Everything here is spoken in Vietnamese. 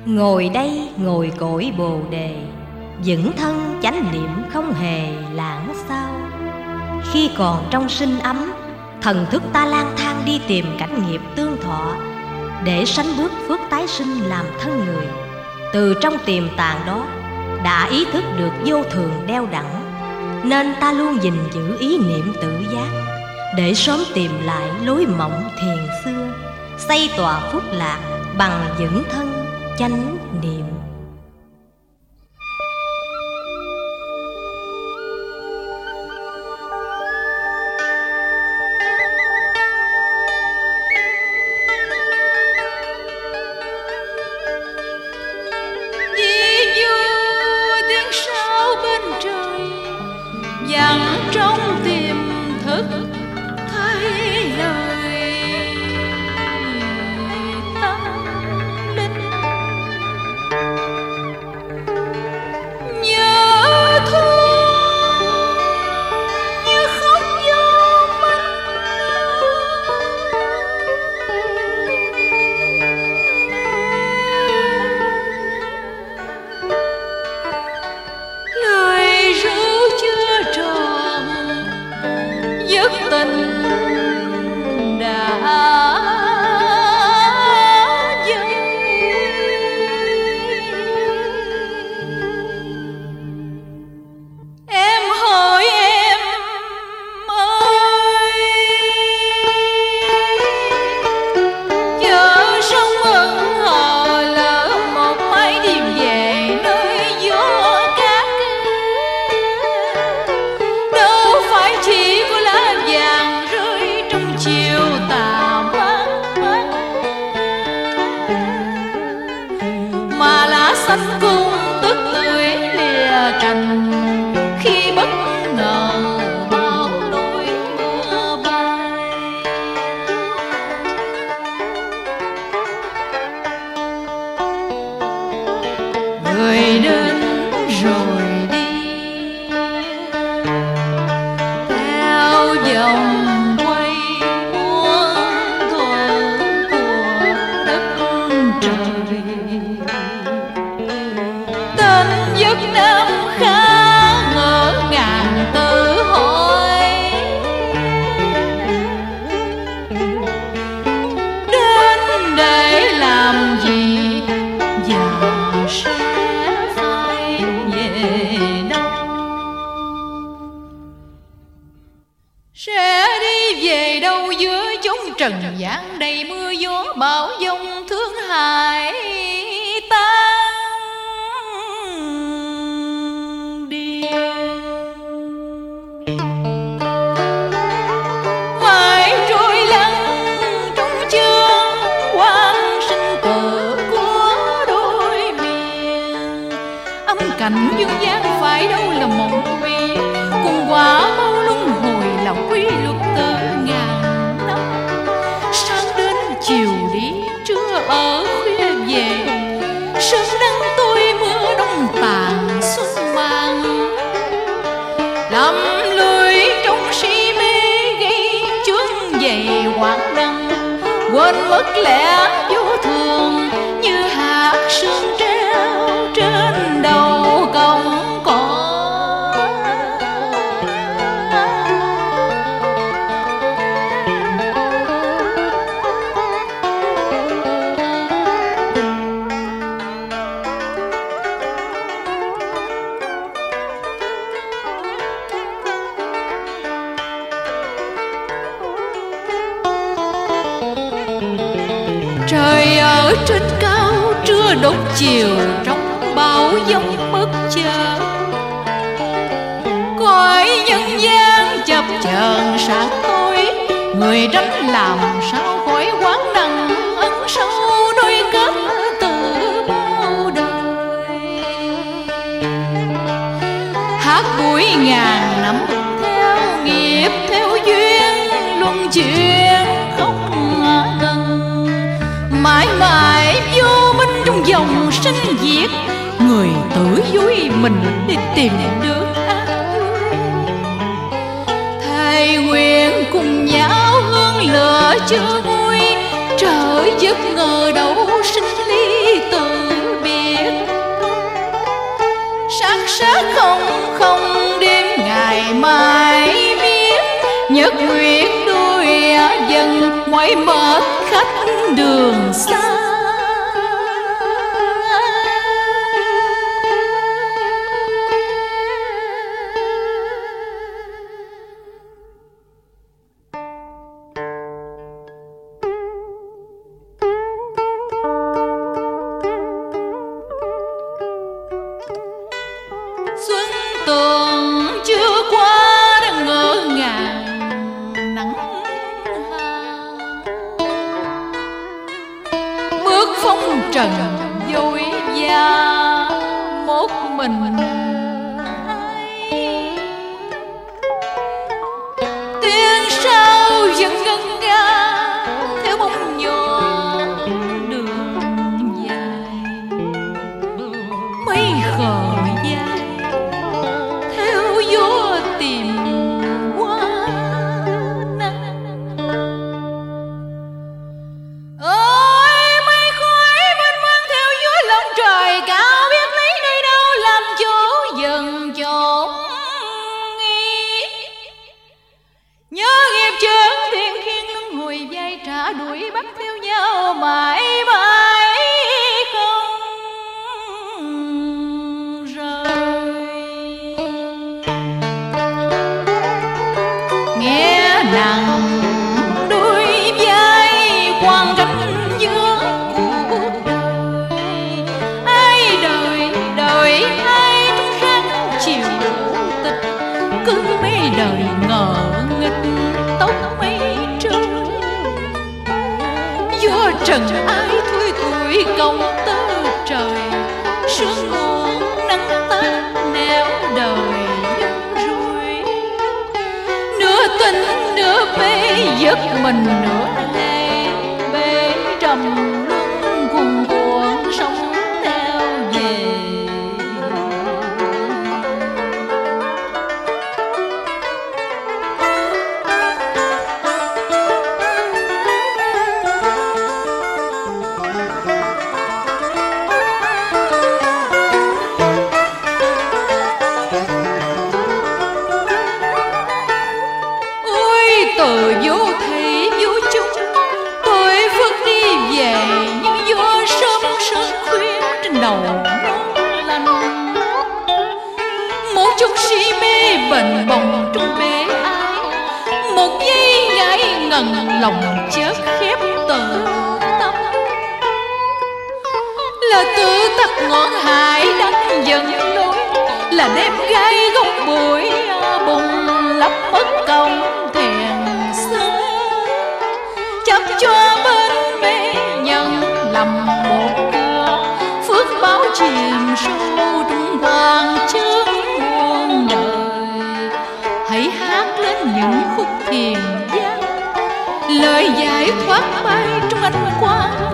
Ngồi đây ngồi cội Bồ Đề, vững thân chánh niệm không hề lãng sao. Khi còn trong sinh ấm, thần thức ta lang thang đi tìm cảnh nghiệp tương thọ, để sánh bước phước tái sinh làm thân người. Từ trong tiềm tàng đó đã ý thức được vô thường đeo đẳng, nên ta luôn gìn giữ ý niệm tự giác, để sớm tìm lại lối mộng thiền xưa, xây tòa phúc lạc bằng vững thân chánh niệm. Dặn trong tiềm thức thấy lời tâm linh, nhớ thương như khóc gió mắt, lời ru chưa tròn giấc tình đã dâng. Em hỏi em ơi, chợ sông ân hò lỡ một mái đêm về nơi gió cát, đâu phải chỉ có lá vàng rơi trong chiều tà mát mát, mà lá xanh cũng tức tưới lìa cành khi bất ngờ bao nỗi mưa bay. Người đến rồi đi theo vòng quay muôn thuở của đất trời. Tên Việt Nam khá ngỡ ngàng tự hỏi, đến để làm gì và sẽ phải về đâu? Sẽ đi về đâu giữa chốn trần gian đầy mưa gió bão giông thương hại tan đi. Mãi trôi lăn trong chương quan sinh tử của đôi miền, âm cảnh dương gian phải đâu là mộng vi, cùng quả bao luân hồi là quy luật từ ngàn năm. Sáng đến chiều đi trưa ở khuya về, sớm nắng tối mưa đông tàn xuân mang, lầm lười trong si mê gây chướng dày quảng đăng, quên mất lẽ vô thường như hạt sương treo trên đầu cổng cỏ. Trời ở trên cao trưa đốt chiều trong bão giông bất chợt, cõi nhân gian chập chờn sáng tối, người tránh làm sao khỏi quán đằng ẩn sâu đôi kết từ bao đời. Hát cuối ngàn năm theo nghiệp theo duyên luân chuyển không ngừng, mãi mãi vô minh trong dòng sinh diệt, người tự dối mình đi tìm được an vui. Thầy nguyện cùng nhau hương lửa chưa nguôi, trở giấc ngờ đâu sinh ly từ mỏi mệt khách đường xa. Xuân tường chưa qua đã ngỡ ngàng nắng hà, bước phong trần dối gia một mình ai. Tiếng sao vẫn ngân nga theo bóng nhỏ đường dài, mây khờ dài theo gió tìm qua nắng. Ôi mây khói mênh mang theo gió lộng trời cao, biết lấy nơi đâu làm chỗ dần chốn nghi. Nhớ nghiệp chướng thiên khiên luân hồi vai trả đuổi bắt theo nhau mãi mãi không rời. Nghe nặng đôi vai quàng cánh giữa cuộc đời, ai đời đời ai trong sáng chiều tịch, cứ mấy đời ngờ nghịch tóc mây trôi. Gió trần ai thui tuổi công tơ trời, sương muộn nắng tắt nẻo đời nhung ruồi. Nửa tình nửa mê giấc mình nửa lệ, bể trầm luân cuồn cuộn sóng theo về. Ôi từ vô thị vô chung tôi phước đi về, như gió sớm sớm khuya trên đầu nón lành. Một chút si mê bềnh bồng trong bể ai, một giây ngại ngần lòng chớp khép từ tâm. Là tự tắt ngọn hải đánh dần lối, là đêm gai gốc bụi bùng lấp mất công thèn xưa. Chấp cho bên mê nhân lầm một cửa, phước báo chìm sâu trong hoàng chướng muôn đời. Hãy hát lên những khúc thiền giác, lời giải thoát bay trong ánh quang